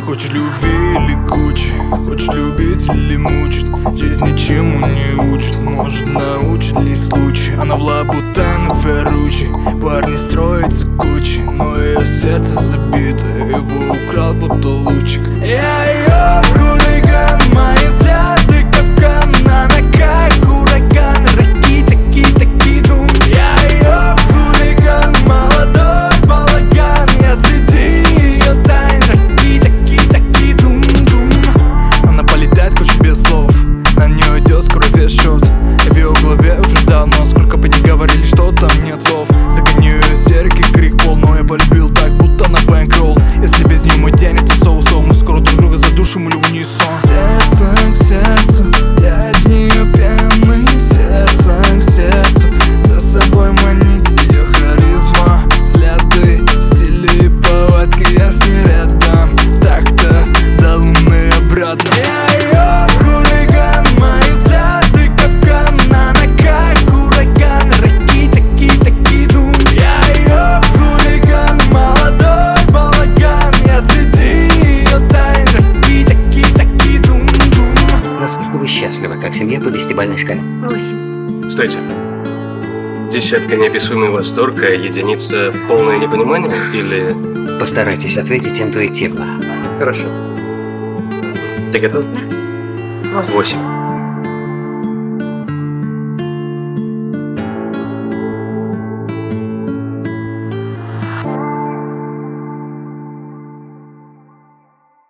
Хочешь любви или кучи, хочешь любить или мучить. Жизнь ничему не учит, может научит ли случай. Она в Лабутен и Ферручи, парни строятся кучи, но ее сердце забито, его украл будто лучик. Я ее хулиган, мои взгляды капкан, она как ураган, раки-таки-таки дум. Я ее хулиган, молодой балаган, я среди ее тайн, раки-таки-таки дум-дум. Она полетает, хочет без слов, на нее идет скоро весь счет. В ее голове уже давно, сколько бы ни говорили, что там нет слов. Загоню ее истерики, крик пол, но я полюбил так, будто на бэнкролл. Если без нее мой день это соу-соу, мы скоро друг друга задушим или в унисон. Сердцем к сердцу, я от нее пьяный, сердцем к сердцу, за собой манить ее харизма, взгляды, стили и повадки, я с ней рядом, так-то до луны обратно. Я ее хулиган, мои взгляды капкан, она как ураган, раки-таки-таки дум. Я ее хулиган, молодой балаган, я среди ее тайн, раки-таки-таки дум-дум. Насколько вы счастливы, как семья по 10-бальной шкале? 8. Стойте. Десятка неописуемый восторг, а единица полное непонимание или... Постарайтесь ответить интуитивно. Хорошо. Ты готов? Да. 8.